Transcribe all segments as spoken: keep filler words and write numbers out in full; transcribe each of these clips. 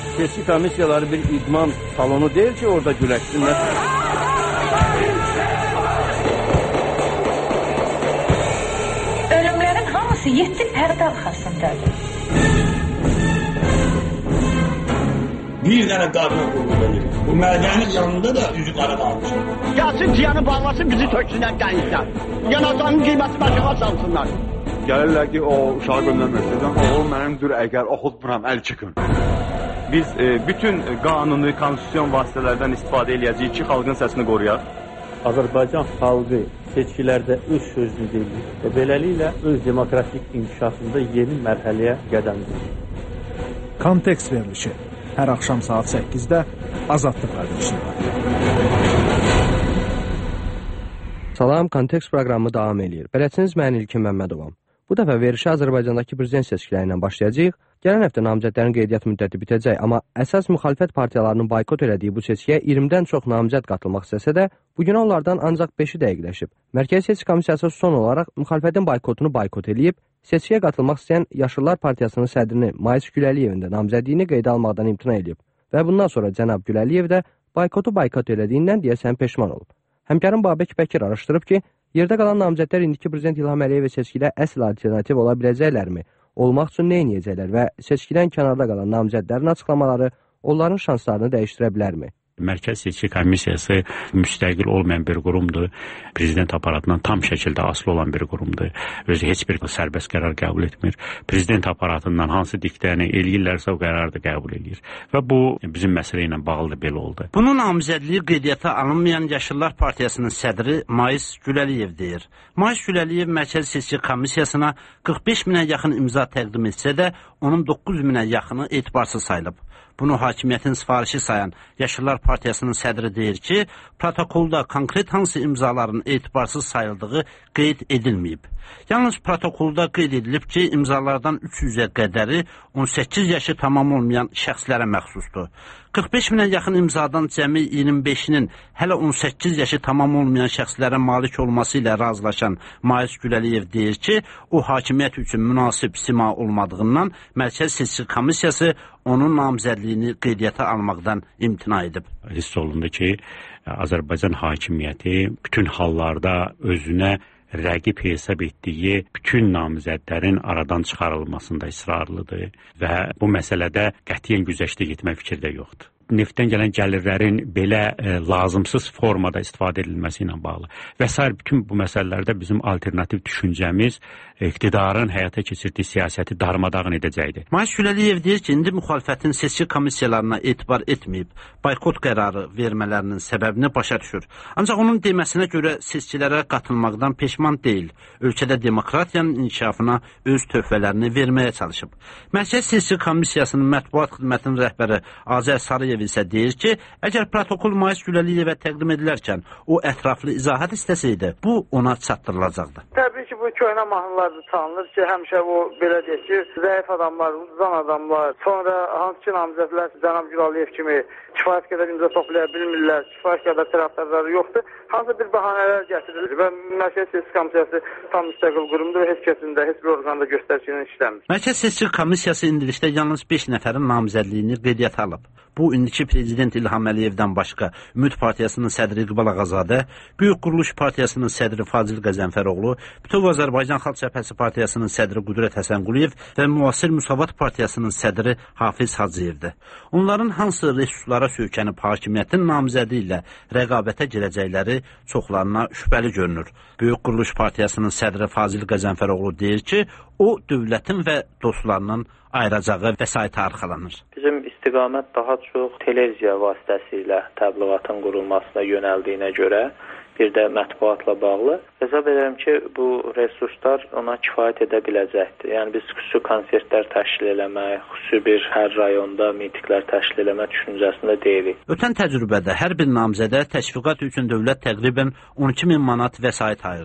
seçki komissiyaları bir idman salonu değil ki orada güləşsinlər. Ölümlərin hamısı yeddi pərdə arxasındadır. Bir dənə qadına qulluq edir. Bu mədənin yanında da üzü qara qalmış. Gəlsin ciyanı bağlasın, bizi töksünlər dənizdən. Yanacağının qiyməti başa salsınlar. Gəlirlər ki, o uşağı göndərməsindən, o mənimdir, əgər oxutmuram, əl çıxın. Biz e, bütün qanuni, konstitusyon vasitələrdən istifadə edəcəyik ki, xalqın səsini qoruyaq. Azərbaycan xalqı seçkilərdə öz sözünü deyir və beləliklə öz demokratik inkişafında yeni mərhələyə qədəm qoyur. Kontekst verilişi hər axşam saat səkkizdə Azadlıq verilişində. Salam, Kontekst proqramı davam edir. Bələdçiniz mən İlkin Məmmədovam. Bu dəfə verişi Azərbaycandakı prezident seçkiləri ilə başlayacağıq. Gələn həftə namizədlərin qeydiyyat müddəti bitəcək, amma əsas müxalifət partiyalarının boykot elədiyi bu seçkiyə iyirmidən çox namizəd qatılmaq istəsə də, bugün onlardan ancaq beşi dəqiqləşib. Mərkəzi Seçki Komissiyası son olaraq müxalifətin boykotunu boykot eləyib, seçkiyə qatılmaq istəyən Yaşıllar Partiyasının sədrini Mais Güləliyevin də namizədliyini qeydə almaqdan imtina edib və bundan sonra cənab Güləliyev də boykotu boykot elədiyindən deyəsən peşman olub. Həmkarım Babək Bəkir araşdırıb ki, yerdə qalan namizədlər indiki prezident İlham Əliyev seçkilə əsl alternativ ola biləcəklərmi? Olmaq üçün nə edəcəklər və seçkidən kənarda qalan namizədlərin açıqlamaları onların şanslarını dəyişdirə bilərmi? Mərkəz Seçki Komissiyası müstəqil olmayan bir qurumdur. Prezident aparatından tam şəkildə asılı olan bir qurumdur. Özü heç bir sərbəst qərar qəbul etmir. Prezident aparatından hansı diktəni eləyirlərsə o qərarı da qəbul edir. Və bu bizim məsələ ilə bağlı belə oldu. Bunun namizədliyi qeydiyyata alınmayan Yaşıllar Partiyasının sədri Mais Güləliyev deyir. Mais Güləliyev Mərkəz Seçki Komissiyasına qırx beş minə yaxın imza təqdim etsə də, onun doqquz minə yaxını etibarsız sayılıb. Bunu hakimiyyətin sifarişi sayan Yaşıllar Partiyasının sədri deyir ki, protokolda konkret hansı imzaların etibarsız sayıldığı qeyd edilməyib. Yalnız protokolda qeyd edilib ki, imzalardan üç yüzə qədəri on səkkiz yaşı tamam olmayan şəxslərə məxsusdur. qırx beş minə yaxın imzadan cəmi iyirmi beşinin hələ on səkkiz yaşı tamam olmayan şəxslərə malik olması ilə razılaşan Mais Güləliyev deyir ki, o hakimiyyət üçün münasib sima olmadığından Mərkəz Seçki Komissiyası onun namizədliyini qeydiyyata almaqdan imtina edib. Hiss olundu ki, Azərbaycan hakimiyyəti bütün hallarda özünə rəqib hesab etdiyi bütün namizədlərin aradan çıxarılmasında israrlıdır və bu məsələdə qətiyyən güzəştə getmək fikirdə yoxdur. Neftdən gələn gəlirlərin belə e, lazımsız formada istifadə edilməsi ilə bağlı və s. bütün bu məsələlərdə bizim alternativ düşüncəmiz iqtidarın həyata keçirdiyi siyasəti darmadağın edəcəkdir. Mais Güləliyev deyir ki, indi müxalifətin seçki komissiyalarına etibar etməyib, boykot qərarı vermələrinin səbəbini başa düşür. Ancaq onun deməsinə görə seçkilərə qatılmaqdan peşman deyil. Ölkədə demokratiyanın inkişafına öz töhfələrini verməyə çalışıb. Mərkəz Seçki Komissiyasının mətbuat xidmətinin rəhbəri Azər Sarıyev isə deyir ki, əgər protokol Mais Güləliyevə təqdim edilərkən o ətraflı izahat istəsəydi, bu ona çatdırılacaqdı. Təbii ki, bu köhnə mahnılar tanınır ki, həmişə o belə deyək ki, zəif adamlar, uzan adamlar, sonra hansı ki namizədlər cənab Gülaliyev kimi kifayət qədər imza toplaya bilmirlər, kifayət qədər tərəfdarları yoxdur. Hansı bir bəhanələr gətirilir və Mərkəz Seçki Komissiyası tam müstəqil qurumdur və heç kəsində, heç bir orqanda göstərişinin işləmir. Mərkəz Seçki Komissiyası indilikdə yalnız beş nəfərin namizədliyini qeydiyyata alıb. Bu, indiki prezident İlham Əliyevdən başqa Ümid Partiyasının sədri İqbal Ağazadə, Böyük Quruluş Partiyasının sədri Fazil Qəzənfəroğlu, Bütöv Azərbaycan Xalq Cəbhəsi Partiyasının sədri Qudrət Həsənquliyev və Müasir Müsavat Partiyasının sədri Hafiz Hacıyevdir. Onların hansı resurslara söykənib hakimiyyətin namizədi ilə rəqabətə girəcəkləri çoxlarına şübhəli görünür. Böyük Quruluş Partiyasının sədri Fazil Qəzənfəroğlu deyir ki, o, dövlətin və dostlarının ayıracağı vəsaitə arxalanır. Bizim istiqamət daha çox televiziya vasitəsilə təbliğatın qurulmasına yönəldiyinə görə, bir də mətbuatla bağlı. Hesab edirəm ki, bu resurslar ona kifayət edə biləcəkdir. Yəni biz xüsusi konsertlər təşkil eləmək, xüsusi bir hər rayonda mitinglər təşkil eləmək düşüncəsində deyilik. Ötən təcrübədə hər bir namizədə təşviqat üçün dövlət təqribən on iki min manat vəsait ayırdı.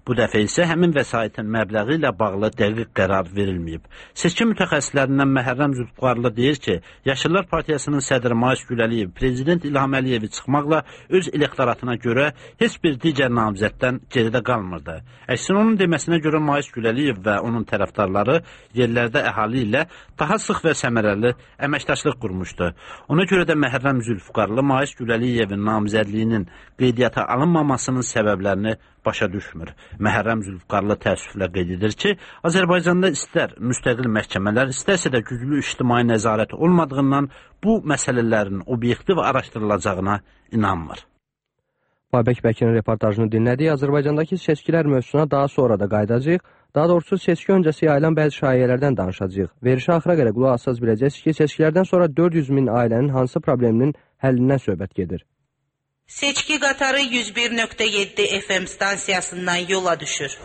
Bu dəfə isə həmin vəsaitin məbləği ilə bağlı dəqiq qərar verilməyib. Seçki mütəxəssislərindən Məhərrəm Zülfüqarlı deyir ki, Yaşıllar Partiyasının sədri Mais Güləliyev Prezident İlham Əliyevi çıxmaqla öz elektoratına görə heç bir digər namizəddən geridə qalmırdı. Əksinə onun deməsinə görə Mais Güləliyev və onun tərəfdarları yerlərdə əhali ilə daha sıx və səmərəli əməkdaşlıq qurmuşdu. Ona görə də Məhərrəm Zülfüqarlı Mais Güləliyevin namizədliyinin qeydiyyata alınmamasının səbəblərini başa düşmür. Məhərrəm Zülfüqarlı təəssüflə qeyd edir ki, Azərbaycanda istər müstəqil məhkəmələr, istərsə də güclü ictimai nəzarət olmadığından bu məsələlərin obyektiv araşdırılacağına inanmır. Babək Bəkirin reportajını dinlədik. Azərbaycandakı seçkilər mövzusuna daha sonra da qayıdacağıq. Daha doğrusu seçki öncəsi yayılan bəzi şayiələrdən danışacağıq. Verişə axıra qədər qulaq assaz biləcəksiniz ki, seçkilərdən sonra dörd yüz min ailənin hansı probleminin həllindən söhbət gedir. Seçki qatarı yüz bir nöqtə yeddi F M stansiyasından yola düşür.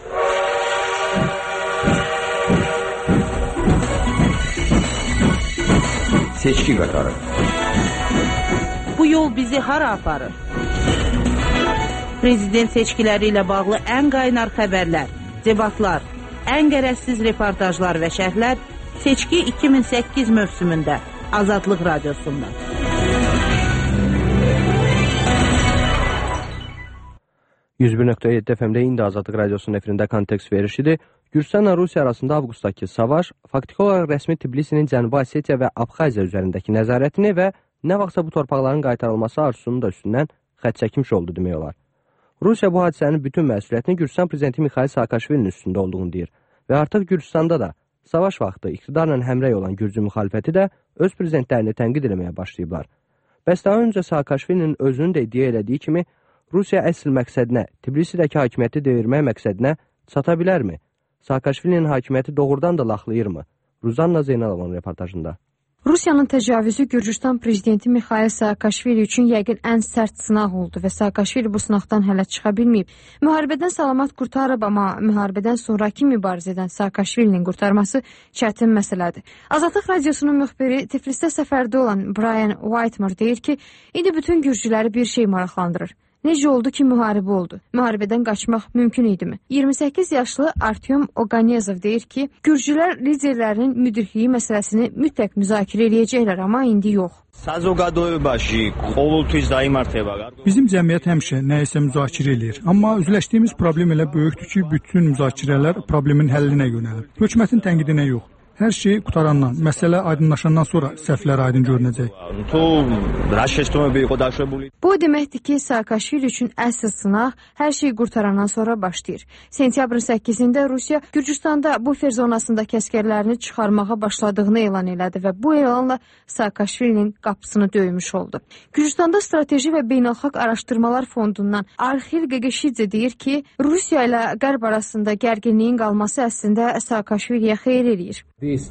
Seçki qatarı. Bu yol bizi hara aparır? Prezident seçkiləri ilə bağlı ən qaynar xəbərlər, debatlar, ən qərəzsiz reportajlar və şərhlər Seçki iki min səkkiz mövsümündə Azadlıq Radiosunda. yüz bir nöqtə yeddi F M-də indi Azadlıq Radiosunun efirində kontekst verişidir. Gürcüstanla Rusiya arasında avqustdakı savaş faktiki olaraq rəsmi Tbilisinin Cənubi Osetiya və Abxaziya üzərindəki nəzarətini və nə vaxtsa bu torpaqların qaytarılması arzusunu da üstündən xətt çəkmiş oldu demək olar. Rusiya bu hadisənin bütün məsuliyyətini Gürcüstan prezidenti Mixail Saakashvilinin üstündə olduğunu deyir və artıq Gürcüstanda da savaş vaxtı iqtidarla həmrəy olan Gürcü müxalifəti də öz prezidentlərini tənqid etməyə başlayıblar. Bəs daha öncə Saakashvilinin özünün də iddia elədiyi kimi Rusiya əsl məqsədinə, Tbilisidəki hakimiyyəti devirmək məqsədinə çata bilərmi? Saakashvilinin hakimiyyəti doğrudan da laxlayırmı? Ruzanna Zeynalovun reportajında. Rusiyanın təcavüzü Gürcüstan prezidenti Mixail Saakashvili üçün yəqin ən sərt sınaq oldu və Saakashvili bu sınaqdan hələ çıxa bilməyib. Müharibədən salamat qurtarıb, amma müharibədən sonraki mübarizədən Saakashvilinin qurtarması çətin məsələdir. Azadlıq Radiosunun müxbiri Tiflisdə səfərdə olan Brian Whitmore deyir ki, indi bütün gürcüləri bir şey maraqlandırır. Necə oldu ki, müharibə oldu? Müharibədən qaçmaq mümkün idimi? iyirmi səkkiz yaşlı Artyom Oganezov deyir ki, gürcülər liderlərinin müdirliyi məsələsini mütləq müzakirə edəcəklər, amma indi yox. Bizim cəmiyyət həmişə nəyisə müzakirə edir, amma üzləşdiyimiz problem elə böyükdür ki, bütün müzakirələr problemin həllinə yönəlir. Hökumətin tənqidinə yox. Hər şey qutarandan, məsələ aydınlaşandan sonra səhvlər aydın görünəcək. Bu deməkdir ki, Saakashvili üçün əsl sınaq hər şey qurtarandan sonra başlayır. Sentyabrın səkkizində Rusiya Gürcüstanda bufer zonasındakı əskərlərini çıxarmağa başladığını elan elədi və bu elanla Saakashvilinin qapısını döymüş oldu. Gürcüstanda Strateji və Beynəlxalq Araşdırmalar Fondundan Arxil Qeqeşidze deyir ki, Rusiya ilə Qərb arasında gərginliyin qalması əslində Saakashviliyə xeyir eləyir.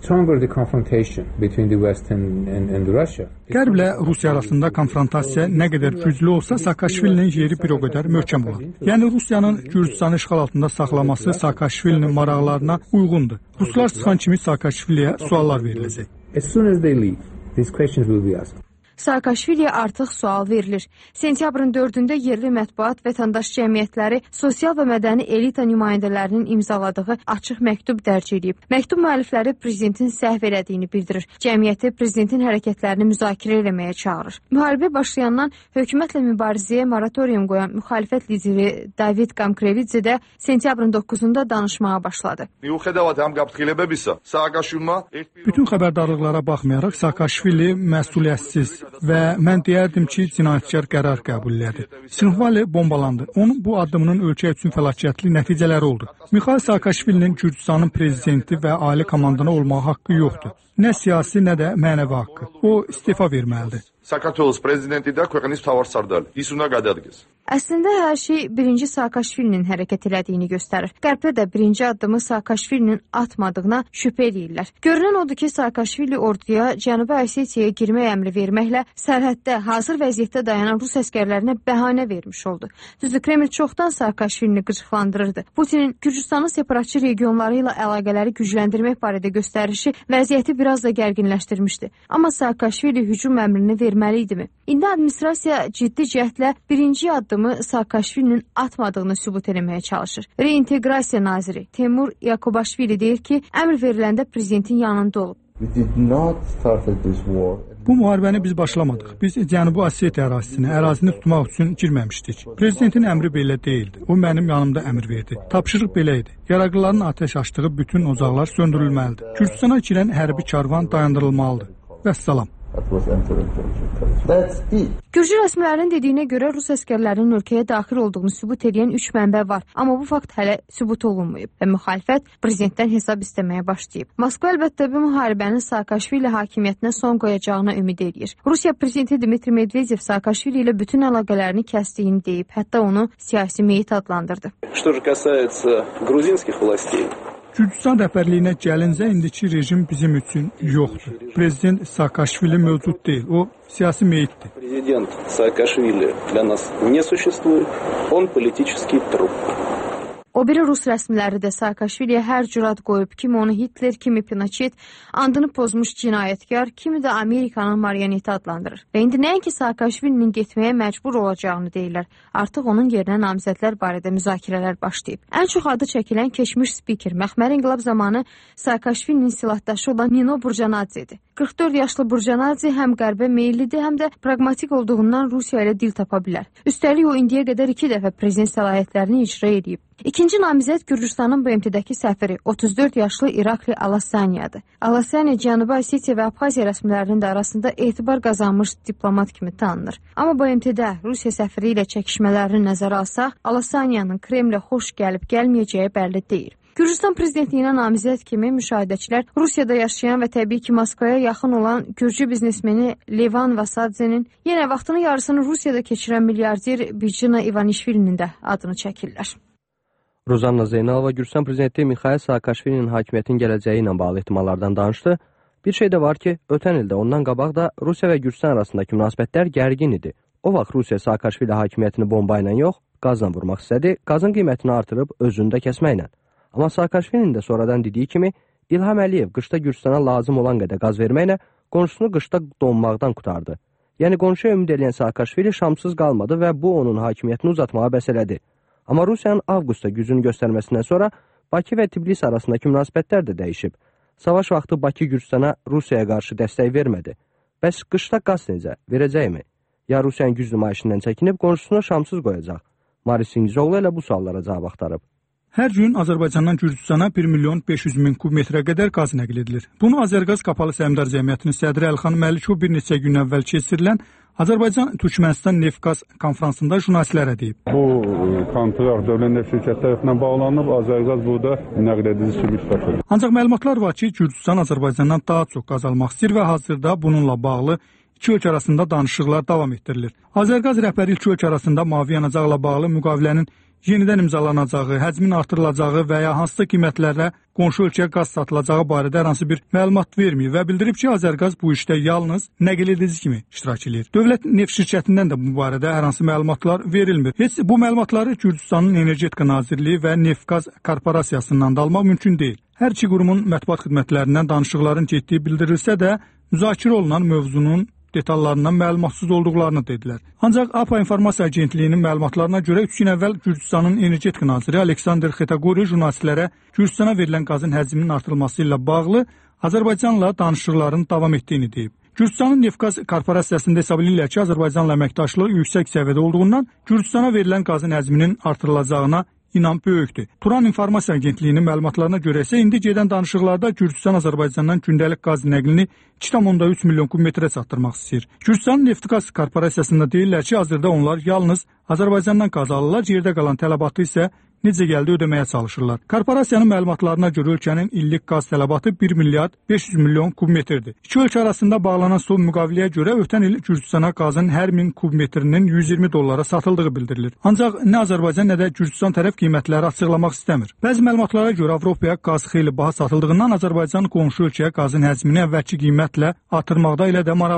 Qərblə Rusiya arasında konfrontasiya nə qədər güclü olsa, Saakashvilinin yeri bir o qədər möhkəm olar. Yəni Rusiyanın Gürcüstanı işğal altında saxlaması Saakashvilinin maraqlarına uyğundur. Ruslar çıxan kimi Saakashviliyə suallar veriləcək. Saakashviliyə artıq sual verilir. Sentyabrın dördündə yerli mətbuat, vətəndaş cəmiyyətləri, sosial və mədəni elita nümayəndələrinin imzaladığı açıq məktub dərc edib. Məktub müəllifləri prezidentin səhv elədiyini bildirir. Cəmiyyəti prezidentin hərəkətlərini müzakirə eləməyə çağırır. Müharibə başlayandan hökumətlə mübarizəyə moratorium qoyan müxalifət lideri David Gamkrelidze də sentyabrın doqquzunda danışmağa başladı. Bütün xəbərdarlıqlara baxmayaraq Saakashvili məsuliyyətsiz və mən deyərdim ki, cinayətkar qərar qəbul elədi. Sinxvali bombalandı. Onun bu addımının ölkə üçün fəlakətli nəticələri oldu. Mixail Saakashvilinin Gürcüstanın prezidenti və ali komandana olmağa haqqı yoxdur. Nə siyasi, nə də mənəvi haqqı. O istefa verməlidir. საქართველოს პრეზიდენტი და ქვეყნის მთავარსარდალი. ის უნდა გადადგეს. Əslində hər şey birinci Saakashvilinin hərəkət elədiyini göstərir. Qərbdə də birinci addımı Saakashvilinin atmadığına şübhə edirlər. Görünən odur ki, Saakashvili orduya Cənubi Osetiyaya girmək əmri verməklə sərhəddə hazır vəziyyətdə dayanan Rus əskərlərinə bəhanə vermiş oldu. Düzdür, Kreml çoxdan Saakashvilini qıcıqlandırırdı. Putinin Gürcüstanın separatçı regionları ilə əlaqələri gücləndirmək barədə göstərişi vəziyyəti biraz da gərginləşdirmişdi. Amma Saakashvili hücum əmrini verməli idimi? İndi administrasiya ciddi cəhdlə birinci addımı Saakashvilinin atmadığını sübut eləməyə çalışır. Reinteqrasiya naziri Temur Yakubaşvili deyir ki, əmr veriləndə prezidentin yanında olub. Bu müharibəni biz başlamadıq. Biz Cənubi Osetiya ərazisinə, ərazini tutmaq üçün girməmişdik. Prezidentin əmri belə deyildi. O mənim yanımda əmr verdi. Tapşırıq belə idi. Yaraqlıların atəş açdığı bütün ocaqlar söndürülməlidir. Gürcüstana girən hərbi karvan dayandırılmalıdır. Vəssalam. Gürcü rəsmilərinin dediyinə görə Rus əskərlərinin ölkəyə daxil olduğunu sübut edən üç mənbə var. Amma bu fakt hələ sübut olunmayıb və müxalifət prezidentdən hesab istəməyə başlayıb. Moskva əlbəttə bu müharibənin Saakashvili hakimiyyətinə son qoyacağına ümid edir. Rusiya prezidenti Dmitri Medvedev Saakashvili ilə bütün əlaqələrini kəsdiyini deyib, hətta onu siyasi meyit adlandırdı. Gürcüstan rəhbərliyinə gəlincə indiki rejim bizim üçün yoxdur. Prezident Saakashvili mövcud deyil, o siyasi meyitdir. Prezident Saakashvili для нас не существует, он политический труп. O biri Rus rəsmiləri də Saakashviliyə hər cür ad qoyub, kimi onu Hitler, kimi Pinochet, andını pozmuş cinayətkar, kimi də Amerikanın marioneti adlandırır. Və indi nəinki Saakashvilinin getməyə məcbur olacağını deyirlər, artıq onun yerinə namizədlər barədə müzakirələr başlayıb. Ən çox adı çəkilən keçmiş spiker, məxməri inqilab zamanı Saakashvilinin silahdaşı olan Nino Burjanadzedir. qırx dörd yaşlı Burjanadze həm qərbə meyillidir, həm də pragmatik olduğundan Rusiya ilə dil tapa bilər. Üstəlik o indiyə qədər iki dəfə prezident səlahiyyətlərini icra edib. İkinci namizəd Gürcüstanın B M T-dəki səfiri otuz dörd yaşlı İrakli Alasanyadır. Alasanya Cənubi Osetiya və Abxaziya rəsmilərinin də arasında etibar qazanmış diplomat kimi tanınır. Amma B M T-də Rusiya səfiri ilə çəkişmələrini nəzərə alsaq, Alasanyanın Kremlə xoş gəlib gəlməyəcəyi bəlli deyil. Gürcüstan prezidentliyinə namizəd kimi müşahidəçilər Rusiyada yaşayan və təbii ki Moskvaya yaxın olan Gürcü biznesmeni Levan Vasadzenin, yenə vaxtının yarısını Rusiyada keçirən milyarder Bidzina İvanişvilinin də adını çəkirlər. Rozanna Zeynalova Gürcüstan prezidenti Mixail Saakashvilinin hakimiyyətin gələcəyi ilə bağlı ehtimallardan danışdı. Bir şey də var ki, ötən ildə ondan qabaq da Rusiya və Gürcüstan arasındakı münasibətlər gərgin idi. O vaxt Rusiya Saakashvili hakimiyyətini bomba ilə yox, qazla vurmaq istədi, qazın qiymətini artırıb özünü də kəsməklə. Amma Saakashvilinin də sonradan dediyi kimi, İlham Əliyev qışda Gürcüstana lazım olan qədər qaz verməklə qonşusunu qışda donmaqdan qutardı. Yəni qonşuya ümid edən Saakashvili şamsız qalmadı və bu onun hakimiyyətini uzatmağa bəs elədi. Amma Rusiyanın avqustda gücünü göstərməsindən sonra Bakı və Tbilisi arasındakı münasibətlər də dəyişib. Savaş vaxtı Bakı Gürcüstana Rusiyaya qarşı dəstək vermədi. Bəs qışda qaz necə? Verəcəkmi? Ya Rusiyanın güc nümayişindən çəkinib qonşusunu şamsız qoyacaq? Maris İngizoğlu ilə bu suallara cavab axtarıb. Hər gün Azərbaycandan Gürcüstana bir milyon beş yüz min kub metrə qədər qaz nəql edilir. Bunu Azərqaz Qapalı Səhmdar Cəmiyyətinin sədri Əlxan Məlikov bir neçə gün əvvəl keçirilən Azərbaycan-Türkmənistan neft-qaz konfransında jurnalistlərə deyib. Bu kontrak dövlət neft şirkəti tərəfindən bağlanıb, Azərqaz burada nəql edici sürüş daşıyır. Ancaq məlumatlar var ki, Gürcüstan Azərbaycandan daha çox qaz almaq istəyir və hazırda bununla bağlı iki ölkə arasında danışıqlar davam etdirilir. Azərqaz rəhbəri iki ölkə arasında mavi yanacaqla bağlı müqavilənin yenidən imzalanacağı, həcmin artırılacağı və ya hansısa qiymətlərlə qonşu ölkəyə qaz satılacağı barədə hər hansı bir məlumat vermir və bildirib ki, Azərqaz bu işdə yalnız nəql edici kimi iştirak edir. Dövlət neft şirkətindən də bu barədə hər hansı məlumatlar verilmir. Heç bu məlumatları Gürcüstanın Energetika Nazirliyi və Neft-Qaz Korporasiyasından da almaq mümkün deyil. Hər iki qurumun mətbuat xidmətlərindən danışıqların getdiyi bildirilsə də, müzakirə olunan mövzunun detallarından məlumatsız olduqlarını dedilər. Ancaq A P A İnformasiya Agentliyinin məlumatlarına görə üç gün əvvəl Gürcüstanın Energetika Naziri Aleksandr Xetagori jurnalistlərə Gürcüstana verilən qazın həcminin artırılması ilə bağlı Azərbaycanla danışıqların davam etdiyini deyib. Gürcüstanın Neft-Qaz Korporasiyasında hesab edirlər ki, Azərbaycanla əməkdaşlığı yüksək səviyyədə olduğundan Gürcüstana verilən qazın həcminin artırılacağına İnam böyükdür. Turan İnformasiya Agentliyinin məlumatlarına görə isə indi gedən danışıqlarda Gürcüstan Azərbaycandan gündəlik qaz nəqlini iki tam üç milyon kub metrə çatdırmaq istəyir. Gürcüstanın Neft-Qaz Korporasiyasında deyirlər ki, hazırda onlar yalnız Azərbaycandan qaz alırlar, yerdə qalan tələbatı isə necə gəldi ödəməyə çalışırlar. Korporasiyanın məlumatlarına görə ölkənin illik qaz tələbatı bir milyard beş yüz milyon kub metrdir. İki ölkə arasında bağlanan son müqaviləyə görə ötən il Gürcüstana qazın hər min kub metrinin yüz iyirmi dollara satıldığı bildirilir. Ancaq nə Azərbaycan, nə də Gürcüstan tərəf qiymətləri açıqlamaq istəmir. Bəzi məlumatlara görə Avropaya qaz xeyli baha satıldığından Azərbaycan qonşu ölkəyə qazın həcmini əvvəlki qiymətlə artırmaqda elə də maraqlı deyil.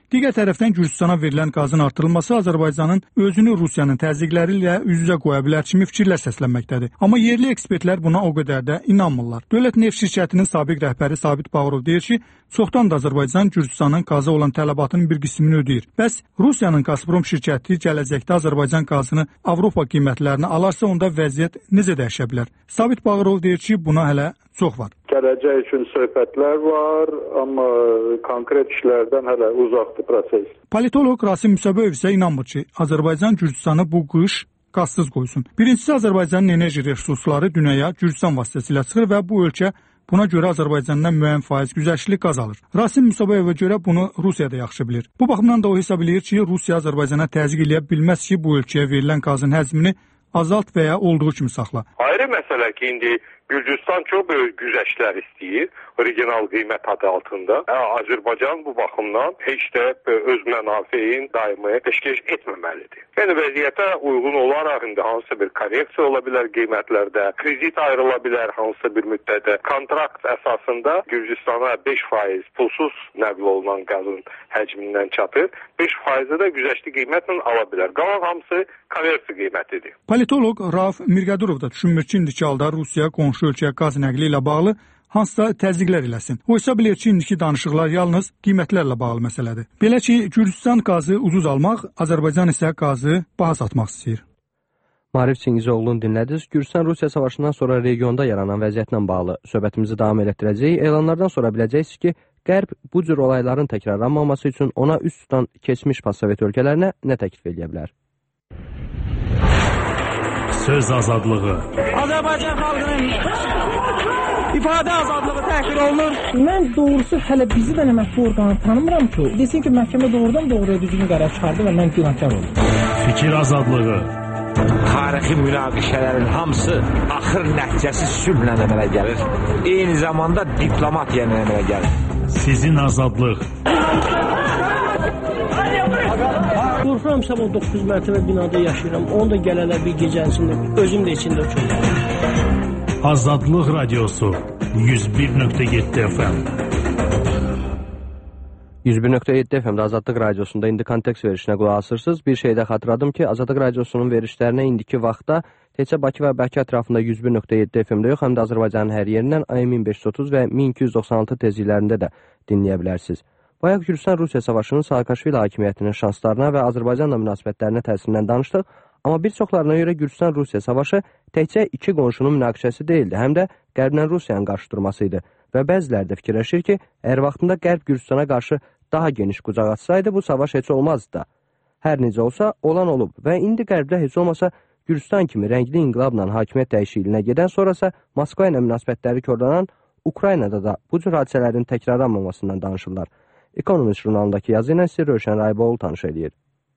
Digər tərəfdən Gürcüstana verilən qazın artırılması Azərbaycanın özünü Rusiyanın təzyiqləri ilə üz-üzə qoya bilər kimi fikirlər səslənməkdədir. Amma yerli ekspertlər buna o qədər də inanmırlar. Dövlət Neft şirkətinin sabiq rəhbəri Sabit Bağırov deyir ki, çoxdan da Azərbaycan Gürcüstanın qaza olan tələbatının bir qismini ödəyir. Bəs Rusiyanın Gazprom şirkəti gələcəkdə Azərbaycan qazını Avropa qiymətlərinə alarsa, onda vəziyyət necə dəyişə bilər? Sabit Bağırov deyir ki, buna hələ çox var. Gələcək üçün söhbətlər var, amma konkret işlərdən hələ uzaqdır proses. Politolog Rasim Müsəböyev isə inanmır ki, Azərbaycan Gürcüstanı bu qış qazsız qoysun. Birincisi, Azərbaycanın enerji resursları dünyaya Gürcüstan vasitəsilə çıxır və bu ölkə buna görə Azərbaycandan müəyyən faiz güzəştli qaz alır. Rasim Müsəbəyevə görə bunu Rusiya da yaxşı bilir. Bu baxımdan da o hesab eləyir ki, Rusiya Azərbaycana təzyiq eləyə bilməz ki, bu ölkəyə verilən qazın həcmini azalt və ya olduğu kimi saxla. Ayrı məsələ ki, indi Gürcüstan çox böyük güzəştlər istəyir, regional qiymət adı altında. Azərbaycan bu baxımdan heç də öz mənafiyin daimi peşkeş etməməlidir. Yəni vəziyyətə uyğun olaraq indi hansısa bir korreksiya ola bilər qiymətlərdə, kredit ayrıla bilər hansısa bir müddətdə. Kontrakt əsasında Gürcüstana beş faiz pulsuz nəql olunan qazın həcmindən çatır. beş faizi də güzəştli qiymətlə ala bilər. Qalan hamısı konversiya qiymətidir. Politolog Rauf Mirqədurov da düşünmür ki, indiki halda Rusiya qonşu ölkəyə qaz nəqli ilə bağlı hansısa təzyiqlər eləsin. O hesab edir ki, indiki danışıqlar yalnız qiymətlərlə bağlı məsələdir. Belə ki, Gürcüstan qazı ucuz almaq, Azərbaycan isə qazı baha satmaq istəyir. Maarif Çingizoğlu'nu dinlədiniz. Gürcüstan-Rusiya savaşından sonra regionda yaranan vəziyyətlə bağlı söhbətimizi davam elətdirəcəyik. Elanlardan sonra biləcəksiniz ki, Qərb bu cür olayların təkrarlanmaması üçün ona üst tutan keçmiş postsovet ölkələrinə nə təklif edə bilər? Söz azadlığı. Azərbaycan xalqının ifadə azadlığı təhqir olunur. Mən doğrusu hələ bizi də nə məhkəmə orqanı tanımıram ki, desin ki, məhkəmə doğrudan doğruya düzgün qərar çıxardı və mən günahkar oldum. Fikir azadlığı. Tarixi münaqişələrin hamısı axır nəticəsi sülhlə əmələ gəlir. Eyni zamanda diplomatiya ilə əmələ gəlir. Sizin azadlıq. Qorxuram, sabah doqquz mərtəbə binada yaşayıram. Onu da gələlər bir gecəsində, özüm də içində uçuram. Azadlıq Radiosu yüz bir nöqtə yeddi F M. yüz bir nöqtə yeddi F M'də Azadlıq Radiosunda indi kontekst verişinə qulaq asırsınız. Bir şey də xatırladım ki, Azadlıq Radiosunun verişlərinə indiki vaxtda təkcə Bakı və Bakı ətrafında yüz bir nöqtə yeddi F M'də yox, həm də Azərbaycanın hər yerindən A M min beş yüz otuz və min iki yüz doxsan altı tezliklərində də dinləyə bilərsiniz. Bayaq Gürcüstan-Rusiya savaşının Saakashvili hakimiyyətinin şanslarına və Azərbaycanla münasibətlərinə təsirindən danışdıq. Amma bir çoxlarına görə Gürcüstan-Rusiya savaşı təkcə iki qonşunun münaqişəsi deyildi, həm də Qərblə Rusiyanın qarşı durması idi. Və bəziləri də fikirləşir ki, əgər vaxtında Qərb Gürcüstana qarşı daha geniş qucaq açsaydı, bu savaş heç olmazdı da. Hər necə olsa, olan olub və indi Qərbdə heç olmasa Gürcüstan kimi rəngli inqilabla hakimiyyət dəyişikliyinə gedən sonrasa Moskva ilə münasibətləri korlanan Ukraynada da bu cür hadisələrin təkrarlanmamasından danışırlar. Economist jurnalındakı yazı ilə sizə Rövşən Rayboğlu tanış edir.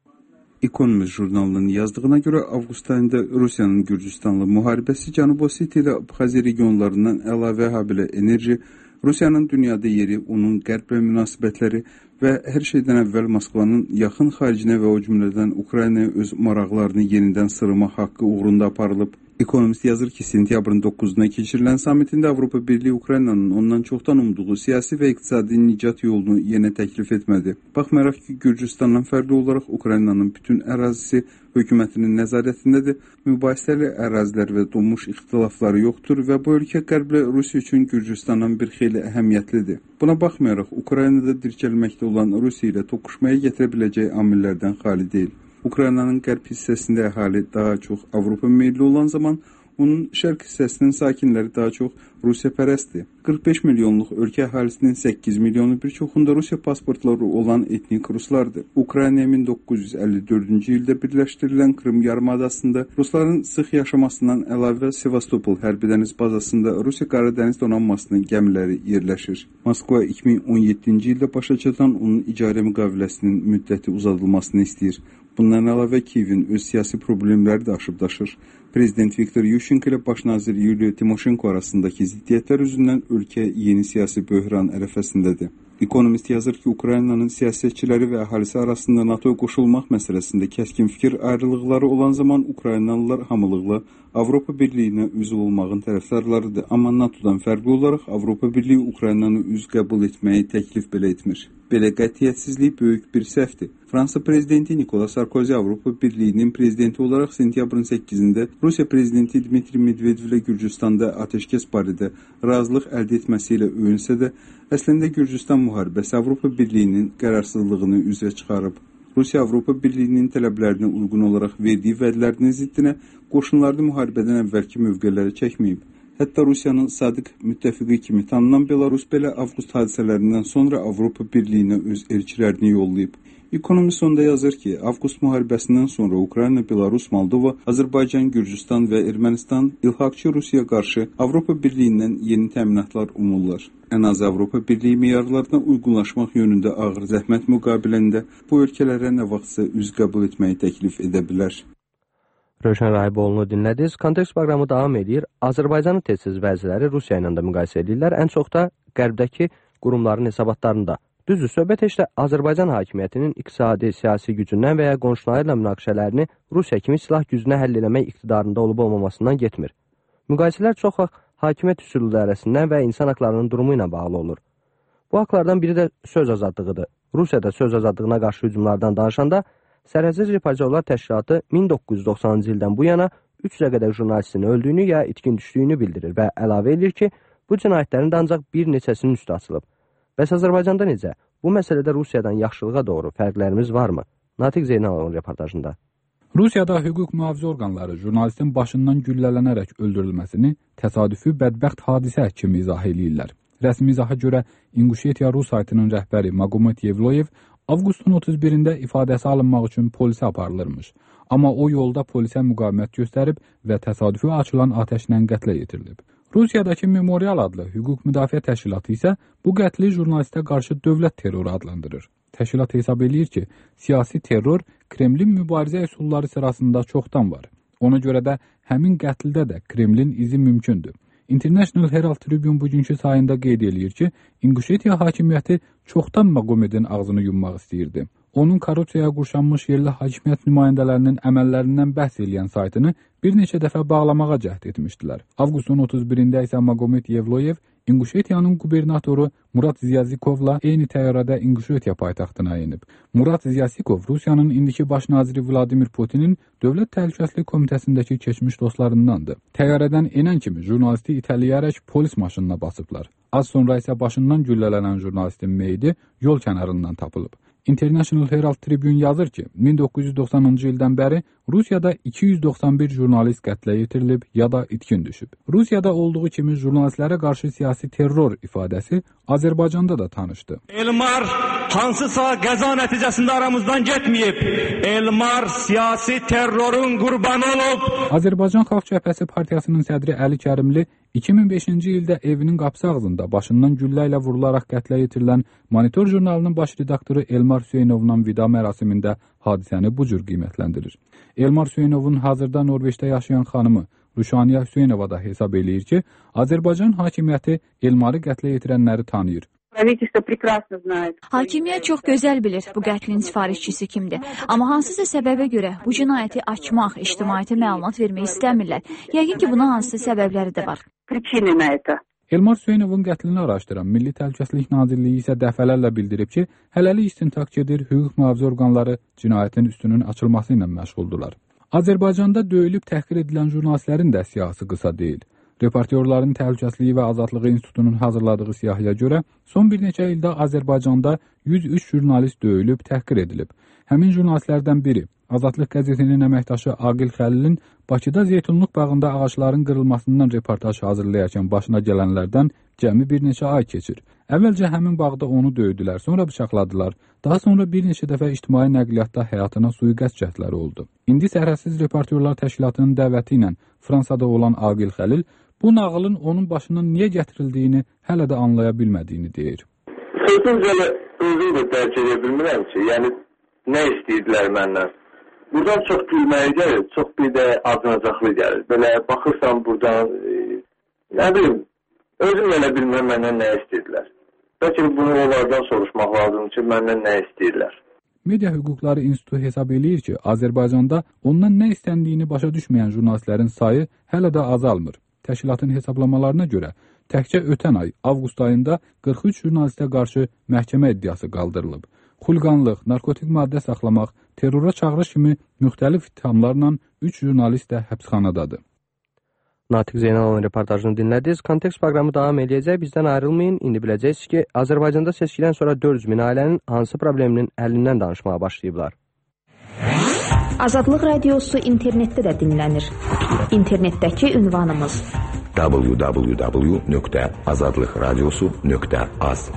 Economist jurnalının yazdığına görə avqust ayında Rusiyanın Gürcüstanlı müharibəsi Cənubi Osetiya ilə Abxaziya regionlarından əlavə habilə enerji, Rusiyanın dünyada yeri, onun qərblə münasibətləri və hər şeydən əvvəl Moskvanın yaxın xaricinə və o cümlədən Ukraynaya öz maraqlarını yenidən sırma haqqı uğrunda aparılıb. Economist yazır ki, sentyabrın doqquzuna keçirilən samitində Avropa Birliyi Ukraynanın ondan çoxdan umduğu siyasi və iqtisadi nicat yolunu yenə təklif etmədi. Baxmayaraq ki, Gürcüstandan fərqli olaraq Ukraynanın bütün ərazisi hökumətinin nəzarətindədir, mübahisəli ərazilər və donmuş ixtilafları yoxdur və bu ölkə qərblə Rusiya üçün Gürcüstandan bir xeyli əhəmiyyətlidir. Buna baxmayaraq, Ukraynada dirçəlməkdə olan Rusiya ilə toqquşmaya gətirə biləcək amillərdən xali deyil. Ukraynanın qərb hissəsində əhali daha çox Avropa meyilli olan zaman, onun şərq hissəsinin sakinləri daha çox Rusiya pərəstdir. qırx beş milyonluq ölkə əhalisinin səkkiz milyonu bir çoxunda Rusiya pasportları olan etnik ruslardır. Ukraynaya min doqquz yüz əlli dördüncü ildə birləşdirilən Krım yarımadasında Rusların sıx yaşamasından əlavə Sevastopol hərbi dəniz bazasında Rusiya Qaradəniz donanmasının gəmiləri yerləşir. Moskva iki min on yeddinci ildə başa çatan onun icarə müqaviləsinin müddəti uzadılmasını istəyir. Bundan əlavə Kiyevin öz siyasi problemləri də aşıb daşır. Prezident Viktor Yushchenko ilə baş nazir Yuliya Timoshenko arasındakı ziddiyyətlər üzündən ölkə yeni siyasi böhran ərəfəsindədir. Ekonomist yazır ki, Ukraynanın siyasətçiləri və əhalisi arasında NATOya qoşulmaq məsələsində kəskin fikir ayrılıqları olan zaman Ukraynalılar hamılıqla Avropa Birliyinə üzv olmağın tərəfdarlarıdır. Amma NATOdan fərqli olaraq Avropa Birliyi Ukraynanı üz qəbul etməyi təklif belə etmir. Belə qətiyyətsizlik böyük bir səhvdir. Fransa prezidenti Nikolas Sarkozy Avropa Birliyinin prezidenti olaraq sentyabrın səkkizində Rusiya prezidenti Dmitri Medvedevlə Gürcüstanda atəşkəs barədə razılıq əldə etməsi ilə öyünsə də, əslində Gürcüstan müharibəsi Avropa Birliyinin qərarsızlığını üzrə çıxarıb. Rusiya Avropa Birliyinin tələblərinə uyğun olaraq verdiyi vədlərinin ziddinə qoşunlarını müharibədən əvvəlki mövqelərə çəkməyib. Hətta Rusiyanın sadiq müttəfiqi kimi tanınan Belarus belə avqust hadisələrindən sonra Avropa Birliyinə öz elçilərini yollayıb. Ekonomist sonda yazır ki, avqust müharibəsindən sonra Ukrayna, Belarus, Moldova, Azərbaycan, Gürcüstan və Ermənistan ilhaqçı Rusiyaya qarşı Avropa Birliyindən yeni təminatlar umurlar. Ən az Avropa Birliyi meyarlarına uyğunlaşmaq yönündə ağır zəhmət müqabilində bu ölkələrə nə vaxtsa üz qəbul etməyi təklif edə bilər. Rövşən Rahiboğlu'nu dinlədiniz. Kontekst proqramı davam edir. Azərbaycanın tez-tez vəziləri Rusiya ilə də müqayisə edirlər. Ən çox da qərbdəki qurumların hesabatlarında. Düzdür, söhbət heç də Azərbaycan hakimiyyətinin iqtisadi, siyasi gücündən və ya qonşuları ilə münaqişələrini Rusiya kimi silah gücünə həll eləmək iqtidarında olub-olmamasından getmir. Müqayisələr çox vaxt hakimiyyət üsullarəsindən və insan haqlarının durumu ilə bağlı olur. Bu haqlardan biri də söz azadlığıdır. Rusiyada söz azadlığına qarşı hücumlardan danışanda Sərhədsiz Reportajlar Təşkilatı min doqquz yüz doxsanıncı ildən bu yana üç yüzə qədər jurnalistin öldüyünü ya itkin düşdüyünü bildirir və əlavə edir ki, bu cinayətlərin də ancaq bir neçəsinin üstü açılıb. Bəs Azərbaycanda necə? Bu məsələdə Rusiyadan yaxşılığa doğru fərqlərimiz varmı? Natiq Zeynalovun reportajında. Rusiyada hüquq mühafizə orqanları jurnalistin başından güllələnərək öldürülməsini təsadüfi bədbəxt hadisə kimi izah edirlər. Rəsmi izaha görə İnguşetiya Rus saytının rəhbəri Magomet Yevloyev avqustun otuz birində ifadəsi alınmaq üçün polisə aparılırmış. Amma o yolda polisə müqavimət göstərib və təsadüfi açılan atəşlə qətlə yetirilib. Rusiyadakı Memorial adlı hüquq müdafiə təşkilatı isə bu qətli jurnalistə qarşı dövlət terroru adlandırır. Təşkilat hesab edir ki, siyasi terror Kremlin mübarizə üsulları sırasında çoxdan var. Ona görə də həmin qətldə də Kremlin izi mümkündür. International Herald Tribune bugünkü sayında qeyd edir ki, İnguşetiya hakimiyyəti çoxdan Magomedin ağzını yummaq istəyirdi. Onun korrupsiyaya qurşanmış yerli hakimiyyət nümayəndələrinin əməllərindən bəhs edən saytını bir neçə dəfə bağlamağa cəhd etmişdilər. Avqustun otuz birində isə Magomet Yevloyev İnguşetiyanın qubernatoru Murat Ziyazikovla eyni təyyarədə İnguşetiya paytaxtına enib. Murat Ziyazikov Rusiyanın indiki baş naziri Vladimir Putinin Dövlət Təhlükəsizlik Komitəsindəki keçmiş dostlarındandır. Təyyarədən enən kimi jurnalisti itələyərək polis maşınına basıblar. Az sonra isə başından güllələnən jurnalistin meyidi yol kənarından tapılıb. International Herald Tribune yazır ki, min doqquz yüz doxsanıncı ildən bəri Rusiyada iki yüz doxsan bir jurnalist qətlə yetirilib ya da itkin düşüb. Rusiyada olduğu kimi jurnalistlərə qarşı siyasi terror ifadəsi Azərbaycanda da tanışdı. Elmar hansısa qəza nəticəsində aramızdan getməyib. Elmar siyasi terrorun qurbanı olub. Azərbaycan Xalq Cəbhəsi Partiyasının sədri Əli Kərimli iki min beşinci ildə evinin qapısı ağzında başından güllə ilə vurularaq qətlə yetirilən Monitor jurnalının baş redaktoru Elmar Hüseynovla vida mərasimində hadisəni bu cür qiymətləndirir. Elmar Hüseynovun hazırda Norveçdə yaşayan xanımı Ruşaniya Hüseynova da hesab eləyir ki, Azərbaycan hakimiyyəti Elmarı qətlə yetirənləri tanıyır. Hakimiyyət çox gözəl bilir bu qətlin sifarişçisi kimdir. Amma hansısa səbəbə görə bu cinayəti açmaq, ictimaiyyətə məlumat vermək istəmirlər. Yəqin ki, buna hansısa səbəbləri də var. Elmar Hüseynovun qətlini araşdıran Milli Təhlükəsizlik Nazirliyi isə dəfələrlə bildirib ki, hələlik istintaq gedir, hüquq mühafizə orqanları cinayətin üstünün açılması ilə məşğuldurlar. Azərbaycanda döyülüb təhqir edilən jurnalistlərin də siyasi qısa deyil. Reportyorların Təhlükəsizliyi və Azadlığı İnstitutunun hazırladığı siyahıya görə son bir neçə ildə Azərbaycanda yüz üç jurnalist döyülüb, təhqir edilib. Həmin jurnalistlərdən biri, Azadlıq qəzetinin əməkdaşı Aqil Xəlilin Bakıda Zeytunluq bağında ağacların qırılmasından reportaj hazırlayarkən başına gələnlərdən cəmi bir neçə ay keçir. Əvvəlcə həmin bağda onu döydülər, sonra bıçaqladılar. Daha sonra bir neçə dəfə ictimai nəqliyyatda həyatına sui-qəsd cəhdləri oldu. İndi Sərhədsiz Reportyorlar Təşkilatının dəvəti ilə Fransada olan Aqil Xəlil bu nağılın onun başından niyə gətirildiyini hələ də anlaya bilmədiyini deyir. Sözümcə özüm də dərk edə bilmirəm ki, yəni nə istəyirdilər məndən? Buradan çox gülməli gəlir, çox bir də acınacaqlı gəlir. Belə baxırsan buradan, e, nə bilim, özüm elə bilməm məndən nə istəyirdilər. Bəlkə bunu onlardan soruşmaq lazım ki, məndən nə istəyirlər. Media Hüquqları İnstitutu hesab eləyir ki, Azərbaycanda ondan nə istəndiyini başa düşməyən jurnalistlərin sayı hələ də azalmır. Təşkilatın hesablamalarına görə Təkcə ötən ay avqust ayında qırx üç jurnalistə qarşı məhkəmə iddiası qaldırılıb. Xulqanlıq, narkotik maddə saxlamaq, terrora çağırış kimi müxtəlif ittihamlarla üç jurnalist də həbsxanadadır. Natiq Zeynalovun reportajını dinlədiniz. Kontekst proqramı davam edəcək. Bizdən ayrılmayın. İndi biləcəksiniz ki, Azərbaycanda seçkidən sonra dörd yüz min ailənin hansı probleminin həllindən danışmağa başlayıblar. Azadlıq radiosu internetdə də dinlənir. İnternetdəki ünvanımız w w w nöqtə azadlıq radiosu nöqtə az.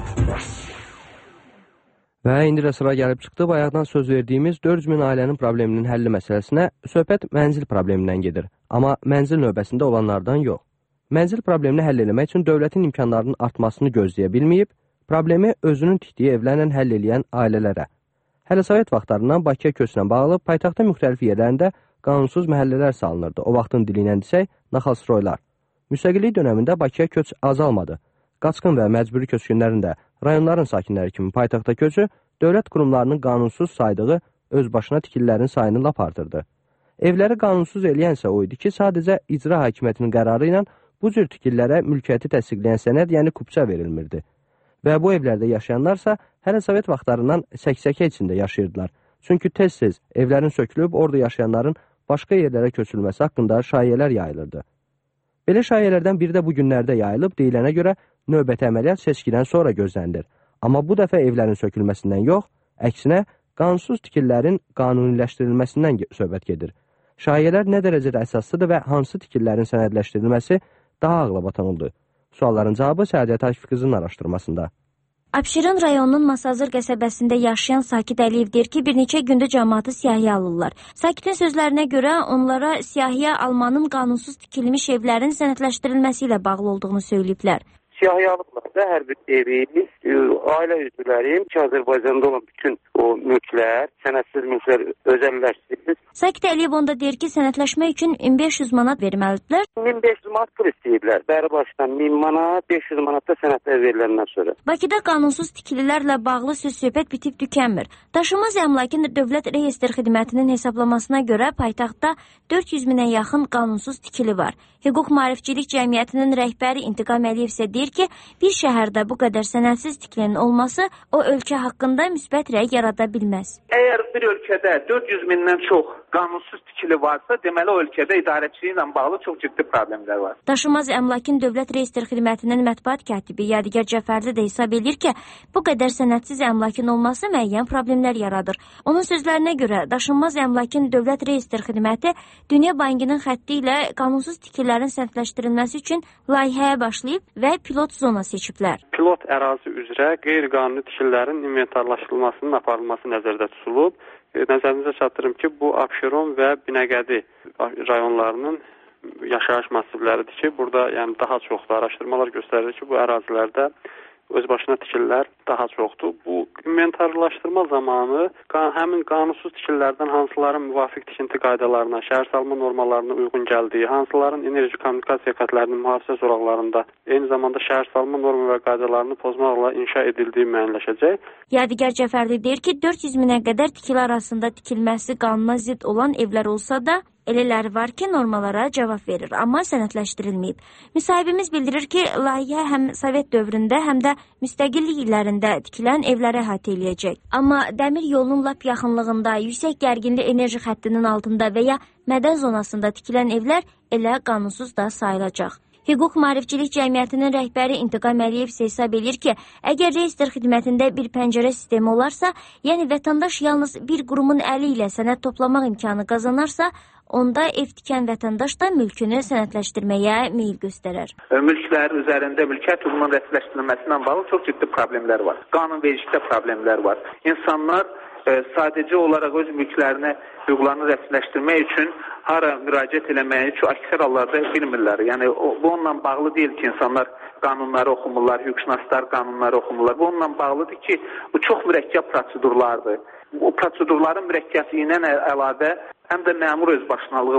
Və indi də sıra gəlib çıxdı. Bayaqdan söz verdiyimiz dörd yüz min ailənin probleminin həlli məsələsinə söhbət mənzil problemindən gedir. Amma mənzil növbəsində olanlardan yox. Mənzil problemini həll etmək üçün dövlətin imkanlarının artmasını gözləyə bilməyib, problemi özünün tikdiyi evlərlə həll edən ailələrə. Hələ Sovet vaxtlarından Bakıya köçlə bağlı paytaxtda müxtəlif yerlərində qanunsuz məhəllələr salınırdı. O vaxtın dili ilə desək, naxalstroylar. Müstəqillik dönəmində Bakıya köç azalmadı. Qaçqın və məcburi köçkünlərində rayonların sakinləri kimi paytaxta köçü dövlət qurumlarının qanunsuz saydığı öz başına tikililərin sayını lap artırdı. Evləri qanunsuz eləyənsə o idi ki, sadəcə icra hakimiyyətinin qərarı ilə bu cür tikililərə mülkiyyəti təsdiqləyən sənəd, yəni kupça verilmirdi. Və bu evlərdə yaşayanlarsa hələ Sovet vaxtlarından səksəkə içində yaşayırdılar. Çünki tez-tez evlərin sökülüb, orada yaşayanların başqa yerlərə köçülməsi haqqında şayiələr yayılırdı. Belə şayiələrdən biri də bu günlərdə yayılıb, deyilənə görə növbəti əməliyyat seçkidən sonra gözlənilir. Amma bu dəfə evlərin sökülməsindən yox, əksinə qanunsuz tikililərin qanuniləşdirilməsindən söhbət gedir. Şayiələr nə dərəcədə əsaslıdır və hansı tikililərin sənədləşdirilməsi daha ağlabatan oldu? Sualların cavabı Səadət Akif qızının araşdırmasında. Abşeron rayonunun Masazır qəsəbəsində yaşayan Sakit Əliyev deyir ki, bir neçə gündə cəmaatı siyahıya alırlar. Sakitin sözlərinə görə onlara siyahıya almanın qanunsuz tikilmiş evlərin sənədləşdirilməsi ilə bağlı olduğunu söyləyiblər. Siyahıya alıblar da hər bir evi, ailə üzvləri ki, Azərbaycanda olan bütün o mülklər, sənədsiz mülklər özəlləşdirilir. Sakit Əliyev onda deyir ki, sənədləşmək üçün min beş yüz manat verməlidirlər. min beş yüz manat pul istəyirlər. Bəri başdan min manat, beş yüz manat da sənədlər veriləndən sonra. Bakıda qanunsuz tikililərlə bağlı söz-söhbət bitib tükənmir. Daşınmaz əmlakın Dövlət Reyestr Xidmətinin hesablamasına görə paytaxtda dörd yüz minə yaxın qanunsuz tikili var. Hüquq Maarifçilik Cəmiyyətinin rəhbəri İntiqam Əliyev isə deyir ki, bir şəhərdə bu qədər sənədsiz tikilinin olması o ölkə haqqında müsbət rəy yarada bilməz. Əgər bir ölkədə dörd yüz mindən çox qanunsuz tikili varsa, deməli o ölkədə idarəçiliyi ilə bağlı çox ciddi problemlər var. Daşınmaz əmlakın Dövlət Reyestr Xidmətinin mətbuat katibi Yadigar Cəfərli də hesab edir ki, bu qədər sənədsiz əmlakın olması müəyyən problemlər yaradır. Onun sözlərinə görə daşınmaz əmlakın Dövlət Reyestr Xidməti Dünya Bankının xətti ilə qanunsuz tikilərin sənədləşdirilməsi üçün layihəyə başlayıb və pilot zona seçiblər. Pilot ərazi üzrə qeyri-qanuni tikililərin inventarlaşdırılmasının aparılması nəzərdə tutulub. Nəzərinizə çatdırım ki, bu Abşeron və Binəqədi rayonlarının yaşayış massivləridir ki, burada yəni daha çoxdur. Araşdırmalar göstərir ki, bu ərazilərdə öz başına tikililər daha çoxdur. Bu inventarlaşdırma zamanı həmin qanunsuz tikililərdən hansıların müvafiq tikinti qaydalarına, şəhərsalma normalarına uyğun gəldiyi, hansıların enerji kommunikasiya xətlərinin mühafizə zolaqlarında, eyni zamanda şəhərsalma norma və qaydalarını pozmaqla inşa edildiyi müəyyənləşəcək. Yadigar Cəfərli deyir ki, dörd yüz minə qədər tikili arasında tikilməsi qanuna zidd olan evlər olsa da, elələri var ki, normalara cavab verir, amma sənədləşdirilməyib. Müsahibimiz bildirir ki, layihə həm Sovet dövründə, həm də müstəqillik illərində tikilən evlərə əhatə eləyəcək. Amma dəmir yolunun lap yaxınlığında, yüksək gərginli enerji xəttinin altında və ya mədən zonasında tikilən evlər elə qanunsuz da sayılacaq. Hüquq Maarifçilik Cəmiyyətinin rəhbəri İntiqam Əliyev isə hesab edir ki, əgər reyestr xidmətində bir pəncərə sistemi olarsa, yəni vətəndaş yalnız bir qurumun əli ilə sənəd toplamaq imkanı qazanarsa, onda ev tikən vətəndaş da mülkünü sənədləşdirməyə meyil göstərər. Mülklər üzərində mülkiyyət hüququnun rəsmiləşdirilməsilə bağlı çox ciddi problemlər var. Qanunvericilikdə problemlər var. İnsanlar e, sadəcə olaraq öz mülklərini, hüquqlarını rəsmiləşdirmək üçün hara müraciət eləməyi ki, əksər hallarda bilmirlər. Yəni o, bu onunla bağlı deyil ki, insanlar qanunları oxumurlar, hüquqşünaslar qanunları oxumurlar. Bu onunla bağlıdır ki, bu çox mürəkkəb prosedurlardır. Bu prosedurların mürəkkəbliyindən əlavə həm də məmur özbaşınalığı var.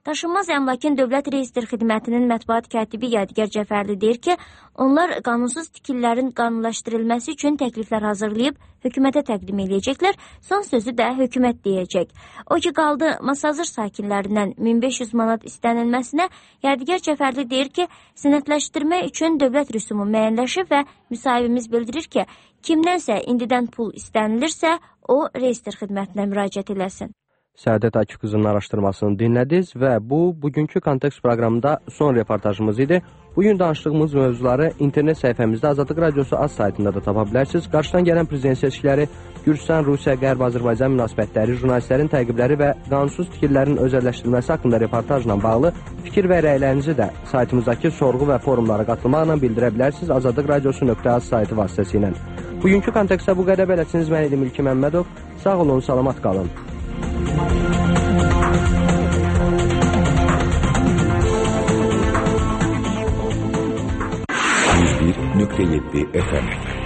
Daşınmaz əmlakın Dövlət Reyestr Xidmətinin mətbuat katibi Yadigar Cəfərli deyir ki, onlar qanunsuz tikililərin qanunlaşdırılması üçün təkliflər hazırlayıb hökumətə təqdim edəcəklər, son sözü də hökumət deyəcək. O ki, qaldı Masazır sakinlərindən min beş yüz manat istənilməsinə, Yadigar Cəfərli deyir ki, sənədləşdirmə üçün dövlət rüsumu müəyyənləşib və müsahibimiz bildirir ki, kimdənsə indidən pul istənilirsə, o Reyestr Xidmətinə müraciət eləsin. Səadət Akif qızının araşdırmasını dinlədiniz və bu, bugünkü kontekst proqramında son reportajımız idi. Bugün danışdığımız mövzuları internet səhifəmizdə Azadlıq Radiosu az saytında da tapa bilərsiniz. Qarşıdan gələn prezident seçkiləri, Gürcüstan, Rusiya, Qərb, Azərbaycan münasibətləri, jurnalistlərin təqibləri və qanunsuz tikililərin özəlləşdirilməsi haqqında reportajla bağlı fikir və rəylərinizi də saytımızdakı sorğu və forumlara qatılmaqla bildirə bilərsiniz Azadlıq Radiosu nöqtə az saytı vasitəsilə. Bugünkü kontekstdə bu qədər. Beləciniz mən idim İlki Məmmədov. Sağ olun, salamat qalın. yüz bir nöqtə yeddi F M